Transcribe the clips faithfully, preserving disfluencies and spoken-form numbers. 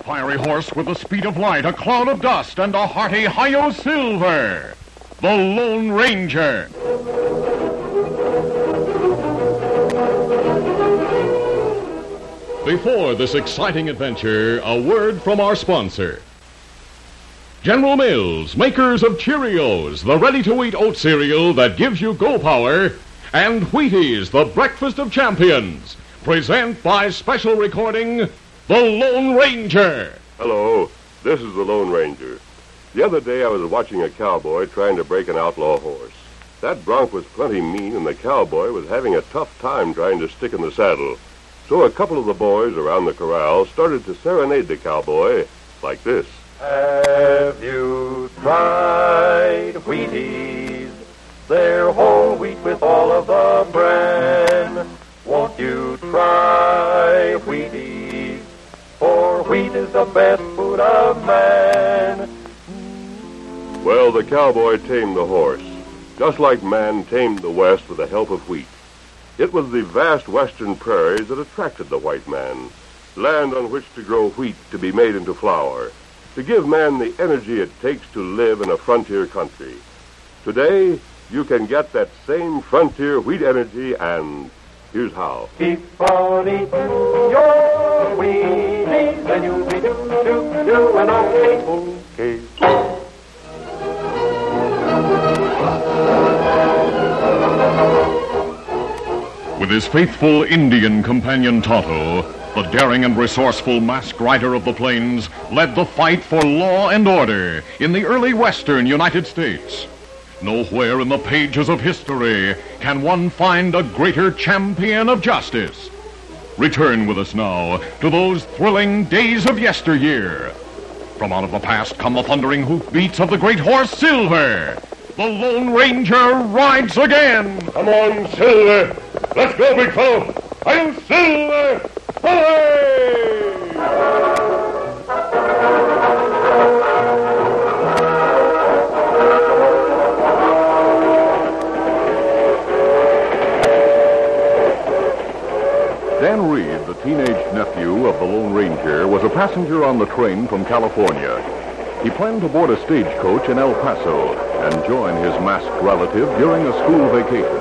fiery horse with the speed of light, a cloud of dust, and a hearty Hi-Yo Silver, the Lone Ranger. Before this exciting adventure, a word from our sponsor. General Mills, makers of Cheerios, the ready-to-eat oat cereal that gives you go power, and Wheaties, the breakfast of champions, present by special recording, The Lone Ranger. Hello, this is the Lone Ranger. The other day I was watching a cowboy trying to break an outlaw horse. That bronc was plenty mean, and the cowboy was having a tough time trying to stick in the saddle. So a couple of the boys around the corral started to serenade the cowboy like this. Have you tried Wheaties? They're whole wheat with all of the bran. Won't you try Wheaties? For wheat is the best food of man. Well, the cowboy tamed the horse, just like man tamed the West with the help of wheat. It was the vast western prairies that attracted the white man, land on which to grow wheat to be made into flour, to give man the energy it takes to live in a frontier country. Today, you can get that same frontier wheat energy, and here's how. Keep on eating your Wheaties, and you'll be do-do-doing okay. Okay. With his faithful Indian companion Tonto, the daring and resourceful masked rider of the plains led the fight for law and order in the early western United States. Nowhere in the pages of history can one find a greater champion of justice. Return with us now to those thrilling days of yesteryear. From out of the past come the thundering hoofbeats of the great horse Silver. The Lone Ranger rides again. Come on, Silver. Let's go, big fellow. I'm Silver. Hooray! Dan Reed, the teenage nephew of the Lone Ranger, was a passenger on the train from California. He planned to board a stagecoach in El Paso and join his masked relative during a school vacation.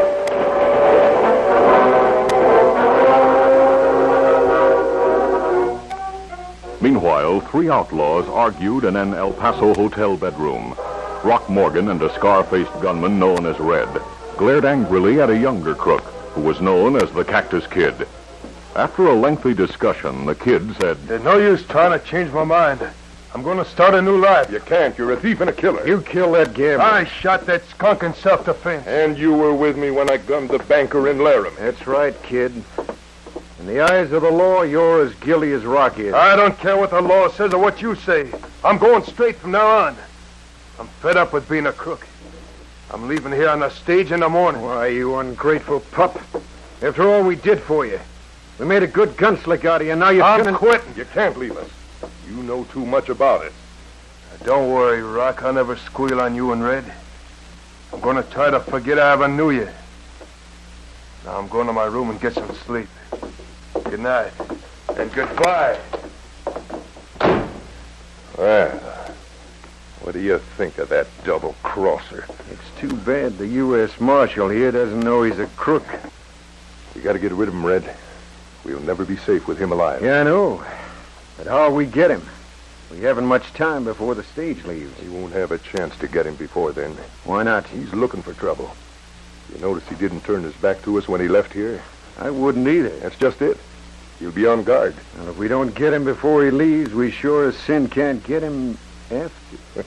Meanwhile, three outlaws argued in an El Paso hotel bedroom. Rock Morgan and a scar-faced gunman known as Red glared angrily at a younger crook who was known as the Cactus Kid. After a lengthy discussion, the kid said, There's no use trying to change my mind. I'm going to start a new life. You can't. You're a thief and a killer. You kill that gambler. I shot that skunk in self-defense. And you were with me when I gunned the banker in Laramie. That's right, kid. In the eyes of the law, you're as guilty as Rock is. I don't care what the law says or what you say. I'm going straight from now on. I'm fed up with being a crook. I'm leaving here on the stage in the morning. Why, you ungrateful pup. After all we did for you. We made a good gunslick out of you, now you're I'm gonna... quitting. You can't leave us. You know too much about it. Don't worry, Rock. I'll never squeal on you and Red. I'm going to try to forget I ever knew you. Now I'm going to my room and get some sleep. Good night. And goodbye. Well, what do you think of that double-crosser? It's too bad the U S Marshal here doesn't know he's a crook. We got to get rid of him, Red. We'll never be safe with him alive. Yeah, I know. But how'll we get him? We haven't much time before the stage leaves. We won't have a chance to get him before then. Why not? He's looking for trouble. You notice he didn't turn his back to us when he left here? I wouldn't either. That's just it. He'll be on guard. Well, if we don't get him before he leaves, we sure as sin can't get him after.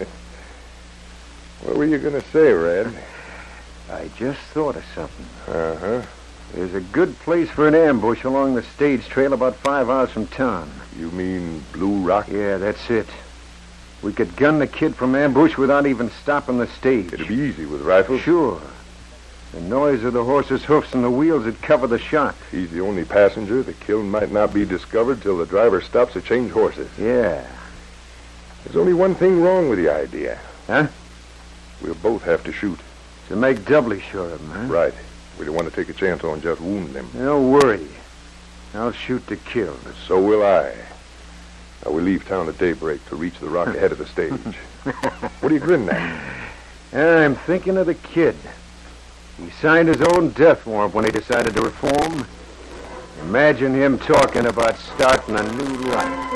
What were you going to say, Red? I just thought of something. Uh-huh. There's a good place for an ambush along the stage trail about five hours from town. You mean Blue Rock? Yeah, that's it. We could gun the kid from ambush without even stopping the stage. It'd be easy with rifles. Sure. The noise of the horse's hoofs and the wheels would cover the shot. If he's the only passenger, the kill might not be discovered till the driver stops to change horses. Yeah. There's only one thing wrong with the idea. Huh? We'll both have to shoot. To make doubly sure of him, huh? Right. We don't want to take a chance on just wounding him. Don't worry. I'll shoot to kill. So will I. Now, we leave town at daybreak to reach the rock ahead of the stage. What are you grinning at? I'm thinking of the kid. He signed his own death warrant when he decided to reform. Imagine him talking about starting a new life.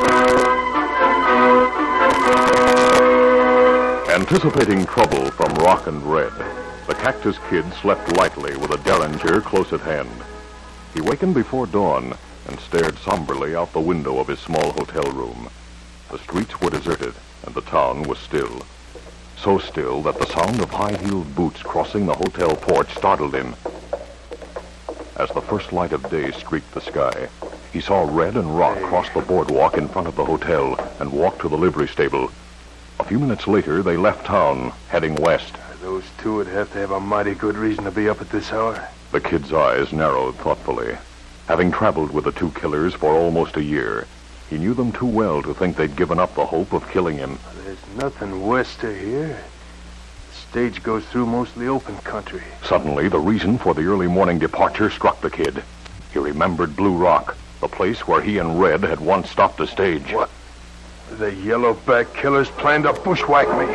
Anticipating trouble from Rock and Red, the Cactus Kid slept lightly with a Derringer close at hand. He wakened before dawn and stared somberly out the window of his small hotel room. The streets were deserted, and the town was still. So still that the sound of high-heeled boots crossing the hotel porch startled him. As the first light of day streaked the sky, he saw Red and Rock cross the boardwalk in front of the hotel and walk to the livery stable. A few minutes later, they left town, heading west. Those two would have to have a mighty good reason to be up at this hour. The kid's eyes narrowed thoughtfully. Having traveled with the two killers for almost a year, he knew them too well to think they'd given up the hope of killing him. There's nothing west of here. The stage goes through mostly open country. Suddenly, the reason for the early morning departure struck the kid. He remembered Blue Rock, the place where he and Red had once stopped the stage. What? The yellowback killers planned to bushwhack me.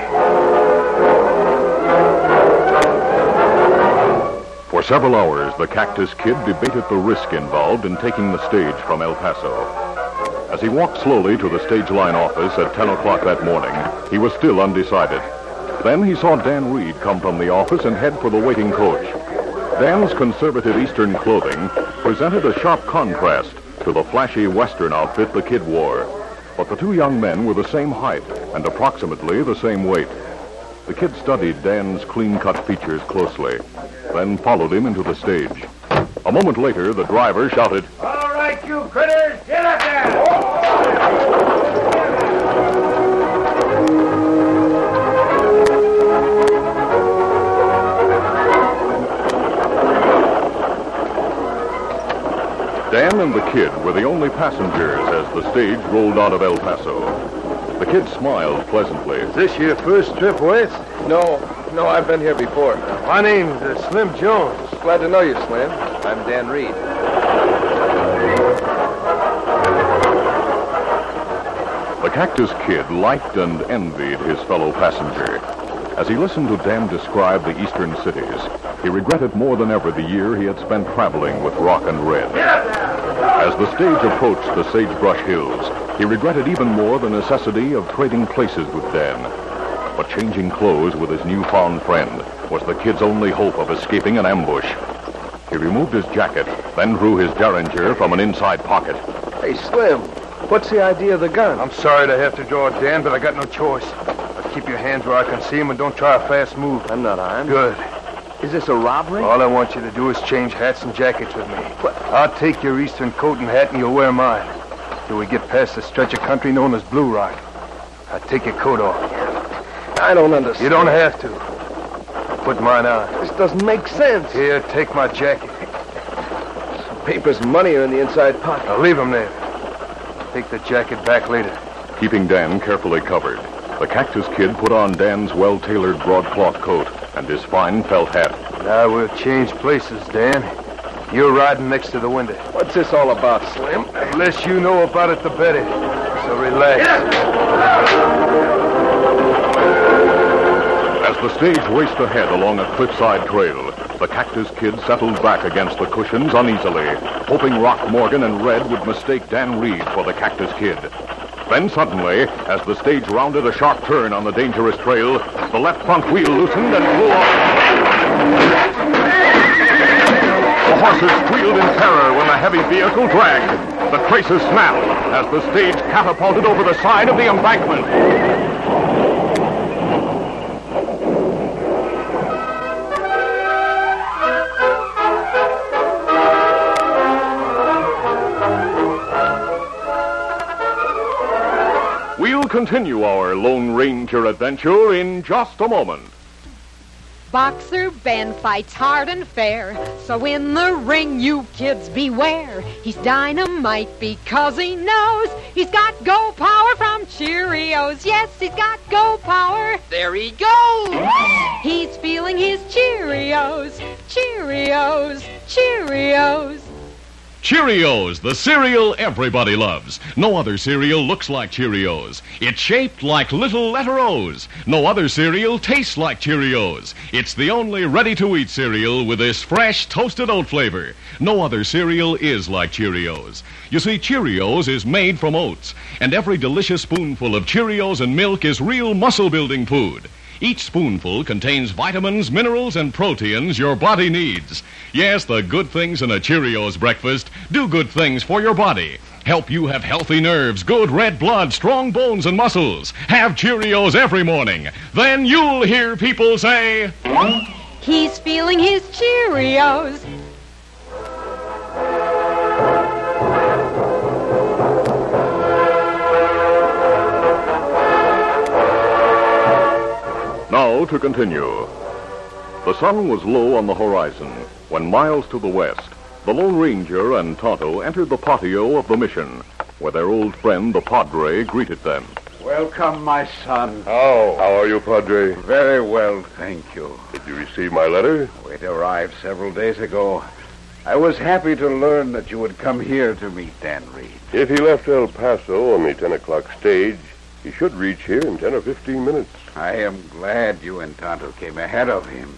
For several hours, the Cactus Kid debated the risk involved in taking the stage from El Paso. As he walked slowly to the stage line office at ten o'clock that morning, he was still undecided. Then he saw Dan Reed come from the office and head for the waiting coach. Dan's conservative Eastern clothing presented a sharp contrast to the flashy Western outfit the kid wore. But the two young men were the same height and approximately the same weight. The kid studied Dan's clean-cut features closely, then followed him into the stage. A moment later, the driver shouted, "All right, you critters, get up there!" Dan and the kid were the only passengers as the stage rolled out of El Paso. The kid smiled pleasantly. Is this your first trip west? No, no, I've been here before. My name's uh, Slim Jones. Glad to know you, Slim. I'm Dan Reed. The Cactus Kid liked and envied his fellow passenger. As he listened to Dan describe the eastern cities, he regretted more than ever the year he had spent traveling with Rock and Red. As the stage approached the Sagebrush Hills, he regretted even more the necessity of trading places with Dan. But changing clothes with his newfound friend was the kid's only hope of escaping an ambush. He removed his jacket, then drew his Derringer from an inside pocket. Hey, Slim, what's the idea of the gun? I'm sorry to have to draw it, Dan, but I got no choice. Now keep your hands where I can see them and don't try a fast move. I'm not armed. Good. Is this a robbery? All I want you to do is change hats and jackets with me. What? I'll take your eastern coat and hat and you'll wear mine. Till we get past the stretch of country known as Blue Rock. Now take your coat off. I don't understand. You don't have to. Put mine on. This doesn't make sense. Here, take my jacket. Papers and money are in the inside pocket. Now leave them there. Take the jacket back later. Keeping Dan carefully covered, the Cactus Kid put on Dan's well-tailored broadcloth coat and his fine felt hat. Now we'll change places, Dan. You're riding next to the window. What's this all about, Slim? The less you know about it, the better. So relax. As the stage raced ahead along a cliffside trail, the Cactus Kid settled back against the cushions uneasily, hoping Rock Morgan and Red would mistake Dan Reed for the Cactus Kid. Then suddenly, as the stage rounded a sharp turn on the dangerous trail, the left front wheel loosened and flew off. The horses squealed in terror when the heavy vehicle dragged. The traces snapped as the stage catapulted over the side of the embankment. We'll continue our Lone Ranger adventure in just a moment. Boxer Ben fights hard and fair, so in the ring you kids beware. He's dynamite because he knows he's got go power from Cheerios. Yes, he's got go power. There he goes. He's feeling his Cheerios, Cheerios, Cheerios. Cheerios, the cereal everybody loves. No other cereal looks like Cheerios. It's shaped like little letter O's. No other cereal tastes like Cheerios. It's the only ready-to-eat cereal with this fresh toasted oat flavor. No other cereal is like Cheerios. You see, Cheerios is made from oats, and every delicious spoonful of Cheerios and milk is real muscle-building food. Each spoonful contains vitamins, minerals, and proteins your body needs. Yes, the good things in a Cheerios breakfast do good things for your body. Help you have healthy nerves, good red blood, strong bones and muscles. Have Cheerios every morning. Then you'll hear people say, he's feeling his Cheerios. Now to continue. The sun was low on the horizon when miles to the west, the Lone Ranger and Tonto entered the patio of the mission, where their old friend, the Padre, greeted them. Welcome, my son. How? How are you, Padre? Very well, thank you. Did you receive my letter? It arrived several days ago. I was happy to learn that you would come here to meet Dan Reed. If he left El Paso on the ten o'clock stage, he should reach here in ten or fifteen minutes. I am glad you and Tonto came ahead of him.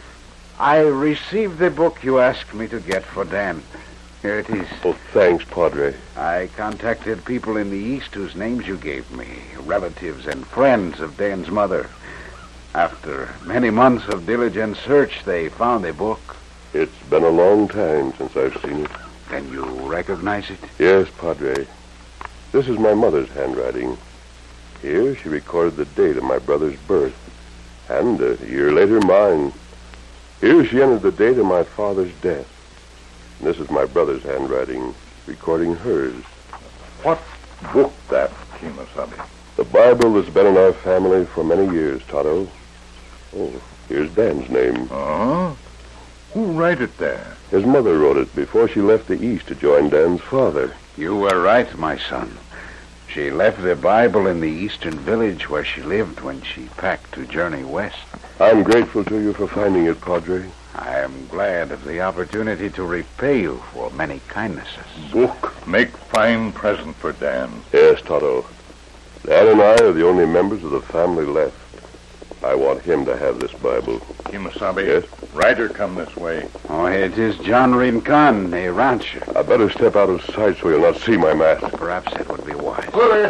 I received the book you asked me to get for Dan. Here it is. Oh, thanks, Padre. I contacted people in the East whose names you gave me, relatives and friends of Dan's mother. After many months of diligent search, they found the book. It's been a long time since I've seen it. Can you recognize it? Yes, Padre. This is my mother's handwriting. Here she recorded the date of my brother's birth, and a year later mine. Here she entered the date of my father's death. And this is my brother's handwriting, recording hers. What book that, Kemosabe? The Bible that's been in our family for many years, Tonto. Oh, here's Dan's name. Uh-huh. Who wrote it there? His mother wrote it before she left the East to join Dan's father. You were right, my son. She left the Bible in the eastern village where she lived when she packed to journey west. I'm grateful to you for finding it, Padre. I am glad of the opportunity to repay you for many kindnesses. Book. Make fine present for Dan. Yes, Tonto. Dan and I are the only members of the family left. I want him to have this Bible. Kemosabe. Yes? Ryder, come this way. Oh, it is John Rincon, a rancher. I better step out of sight so you'll not see my mask. Perhaps that would be wise.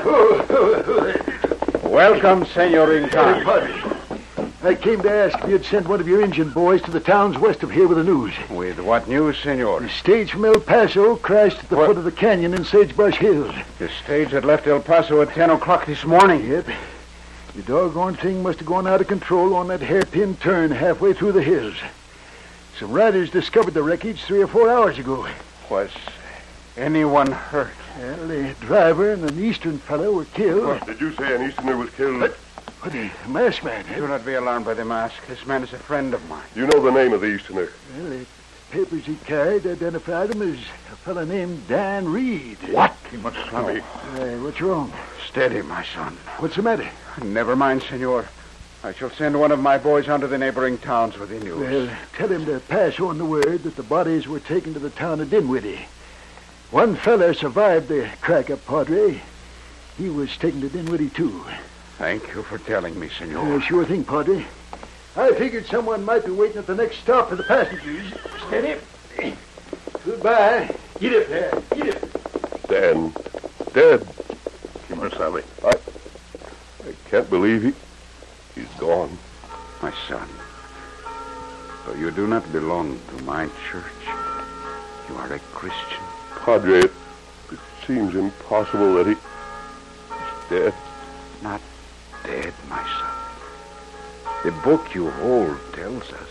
Welcome, Welcome, Senor Rincon. I came to ask if you'd sent one of your Indian boys to the towns west of here with the news. With what news, Senor? The stage from El Paso crashed at the What? foot of the canyon in Sagebrush Hills. The stage had left El Paso at ten o'clock this morning. Yep. The doggone thing must have gone out of control on that hairpin turn halfway through the hills. Some riders discovered the wreckage three or four hours ago. Was anyone hurt? Well, the driver and an eastern fellow were killed. Did you say an Easterner was killed? What, a masked man, eh? Do not be alarmed by the mask. This man is a friend of mine. You know the name of the Easterner? Well, the papers he carried identified him as a fellow named Dan Reed. What? Kemosabe. Uh, what's wrong? Steady, my son. What's the matter? Never mind, Senor. I shall send one of my boys on to the neighboring towns with the news. Well, tell him to pass on the word that the bodies were taken to the town of Dinwiddie. One fella survived the crack-up, Padre. He was taken to Dinwiddie, too. Thank you for telling me, Senor. Uh, sure thing, Padre. I figured someone might be waiting at the next stop for the passengers. Steady. Goodbye. Get up there. Get up. Dan. Dead. Kemosabe. I... I can't believe he... He's gone. My son, though you do not belong to my church, you are a Christian. Padre, it, it seems impossible that he... He's dead. Not dead, my son. The book you hold tells us,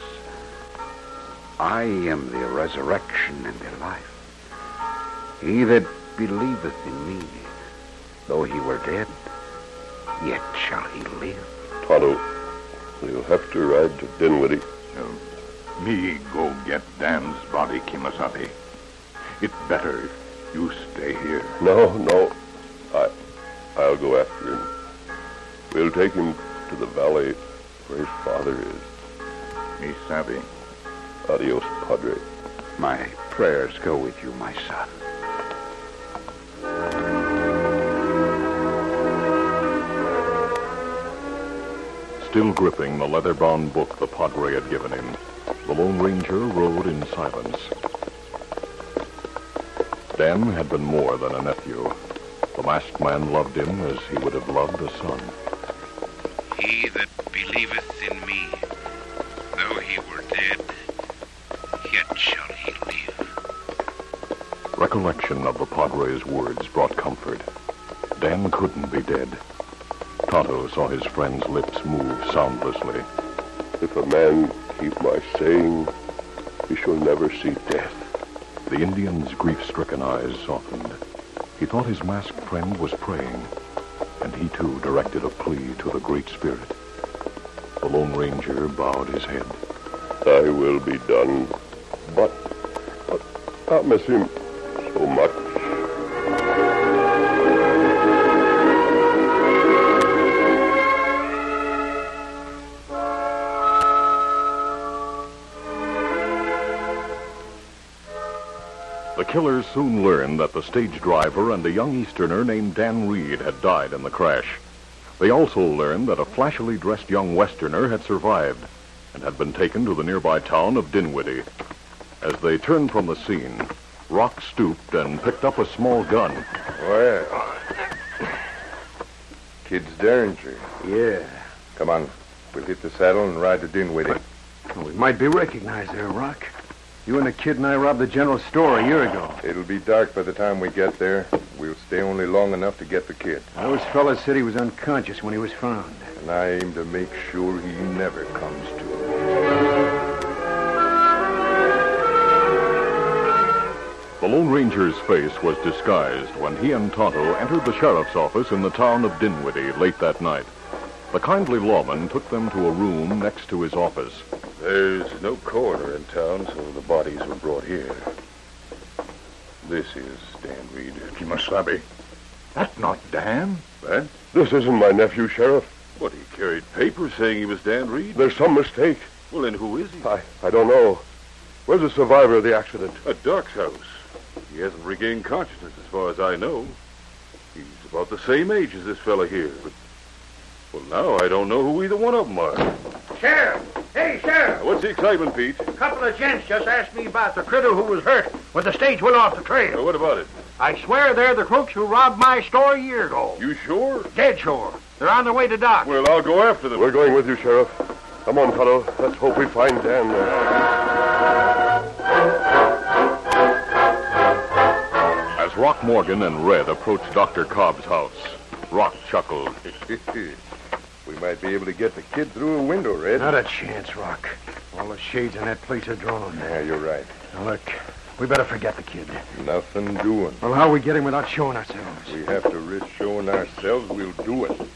I am the resurrection and the life. He that believeth in me, though he were dead, yet shall he live. Tonto, you'll have to ride to Dinwiddie. Uh, me go get Dan's body, Kemosabe. It's better if you stay here. No, no. I... I'll go after him. We'll take him to the valley where his father is. Me savvy. Adios, Padre. My prayers go with you, my son. Still gripping the leather-bound book the Padre had given him, the Lone Ranger rode in silence. Dan had been more than a nephew. The masked man loved him as he would have loved a son. He that believeth in me, though he were dead, yet shall he live. Recollection of the Padre's words brought comfort. Dan couldn't be dead. Tonto saw his friend's lips move soundlessly. If a man keep my saying, he shall never see death. The Indian's grief-stricken eyes softened. He thought his masked friend was praying, and he too directed a plea to the Great Spirit. The Lone Ranger bowed his head. Thy will be done, but, but I miss him so much. The killers soon learned that the stage driver and a young Easterner named Dan Reed had died in the crash. They also learned that a flashily dressed young Westerner had survived and had been taken to the nearby town of Dinwiddie. As they turned from the scene, Rock stooped and picked up a small gun. Well, Kid's Derringer. Yeah. Come on. We'll hit the saddle and ride to Dinwiddie. We might be recognized there, Rock. You and the kid and I robbed the general store a year ago. It'll be dark by the time we get there. We'll stay only long enough to get the kid. Those fellas said he was unconscious when he was found. And I aim to make sure he never comes to. The Lone Ranger's face was disguised when he and Tonto entered the sheriff's office in the town of Dinwiddie late that night. The kindly lawman took them to a room next to his office. There's no coroner in town, so the bodies were brought here. This is Dan Reed. Kimasabi. That's not Dan. What? This isn't my nephew, Sheriff. What, he carried papers saying he was Dan Reed? There's some mistake. Well, then who is he? I, I don't know. Where's the survivor of the accident? At Doc's house. He hasn't regained consciousness as far as I know. He's about the same age as this fella here, but... Well, now I don't know who either one of them are. Sheriff! Hey, Sheriff! What's the excitement, Pete? A couple of gents just asked me about the critter who was hurt when the stage went off the trail. Now, what about it? I swear they're the crooks who robbed my store a year ago. You sure? Dead sure. They're on their way to Doc. Well, I'll go after them. We're going with you, Sheriff. Come on, fellow. Let's hope we find Dan there. As Rock Morgan and Red approached Doctor Cobb's house, Rock chuckled. We might be able to get the kid through a window, Red. Not a chance, Rock. All the shades in that place are drawn. Yeah, you're right. Now, look, we better forget the kid. Nothing doing. Well, how we get him without showing ourselves? We have to risk showing ourselves. We'll do it.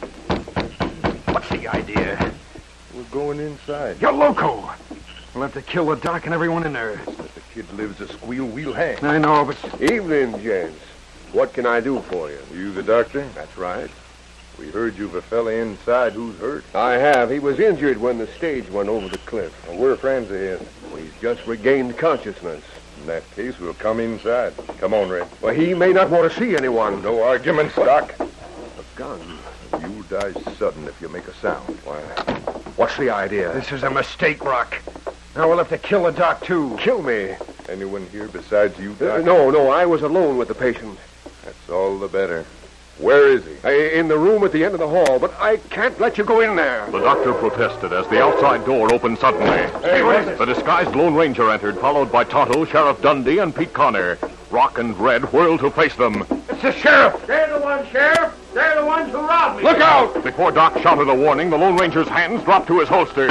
What's the idea? We're going inside. You're loco. We'll have to kill the doc and everyone in there. If the kid lives to squeal, we'll hang. I know, but... Evening, gents. What can I do for you? You the doctor? That's right. We heard you've a fella inside who's hurt. I have. He was injured when the stage went over the cliff. Well, we're friends of his. Well, he's just regained consciousness. In that case, we'll come inside. Come on, Red. Well, he may not want to see anyone. No arguments, Doc. A gun. You'll die sudden if you make a sound. Why, what's the idea? This is a mistake, Rock. Now we'll have to kill the doc, too. Kill me? Anyone here besides you, Doc? Uh, no, no, I was alone with the patient. That's all the better. Where is he? Uh, in the room at the end of the hall, but I can't let you go in there. The doctor protested as the outside door opened suddenly. Hey, what is it? The disguised Lone Ranger entered, followed by Tonto, Sheriff Dundee, and Pete Connor. Rock and Red whirled to face them. It's the sheriff. They're the ones, Sheriff. They're the ones who robbed me. Look out! Before Doc shouted a warning, the Lone Ranger's hands dropped to his holster.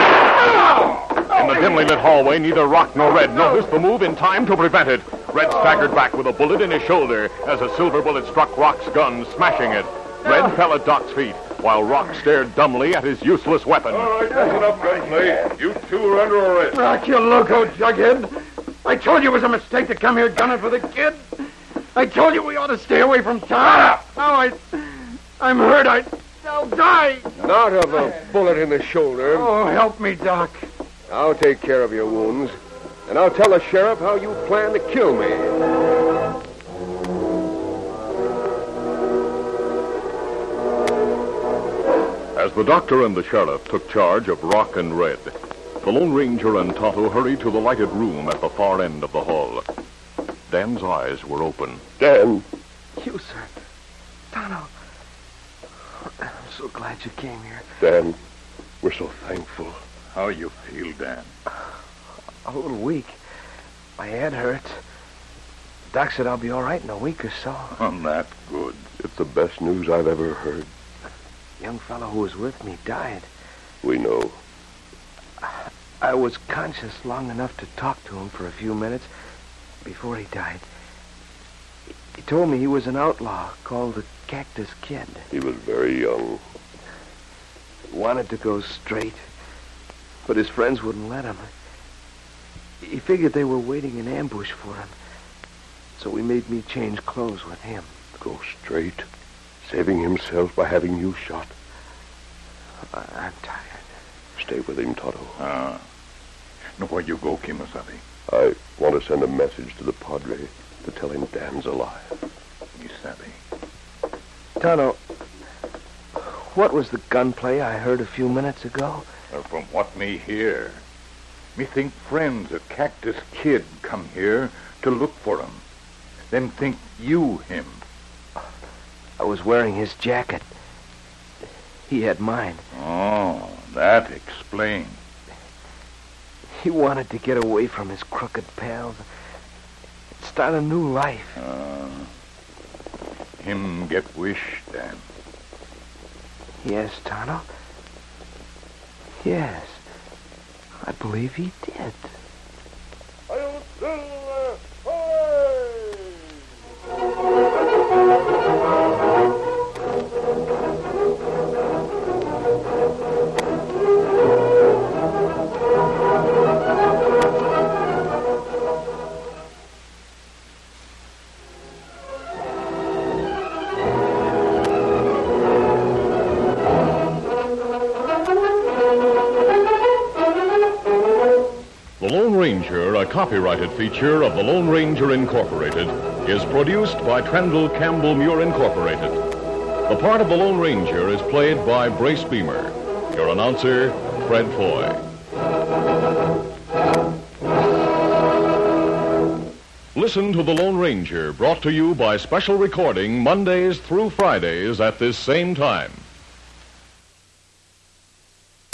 In the dimly lit hallway, neither Rock nor Red noticed the move in time to prevent it. Red staggered back with a bullet in his shoulder as a silver bullet struck Rock's gun, smashing it. Red fell at Doc's feet, while Rock stared dumbly at his useless weapon. All right, that's enough gunplay. You two are under arrest. Rock, you loco jughead. I told you it was a mistake to come here gunning for the kid. I told you we ought to stay away from town. Now I... I'm hurt. I... I'll die. Not of a bullet in the shoulder. Oh, help me, Doc. I'll take care of your wounds. and I'll tell the sheriff how you plan to kill me. As the doctor and the sheriff took charge of Rock and Red, the Lone Ranger and Tonto hurried to the lighted room at the far end of the hall. Dan's eyes were open. Dan. You, sir. Tonto. I'm so glad you came here. Dan, we're so thankful. How you feel, Dan? A little weak. My head hurts. Doc said I'll be all right in a week or so. I'm that good. It's the best news I've ever heard. The young fellow who was with me died. We know. I was conscious long enough to talk to him for a few minutes before he died. He told me he was an outlaw called the Cactus Kid. He was very young. Wanted to go straight, but his friends wouldn't let him. He figured they were waiting in ambush for him, so he made me change clothes with him. Go straight, saving himself by having you shot. I- I'm tired. Stay with him, Tonto. Ah. Now, where you go, Kimasabi? I want to send a message to the Padre to tell him Dan's alive. Kimasabi. Tonto, what was the gunplay I heard a few minutes ago? Uh, from what me hear, me think friends of Cactus Kid come here to look for him. Them think you him. I was wearing his jacket. He had mine. Oh, that explains. He wanted to get away from his crooked pals and start a new life. Uh, him get wish, Dan. Yes, Tonto. Yes. I believe he did. The Lone Ranger, a copyrighted feature of the Lone Ranger Incorporated, is produced by Trendle Campbell Muir Incorporated. The part of the Lone Ranger is played by Brace Beamer. Your announcer, Fred Foy. Listen to The Lone Ranger, brought to you by special recording Mondays through Fridays at this same time.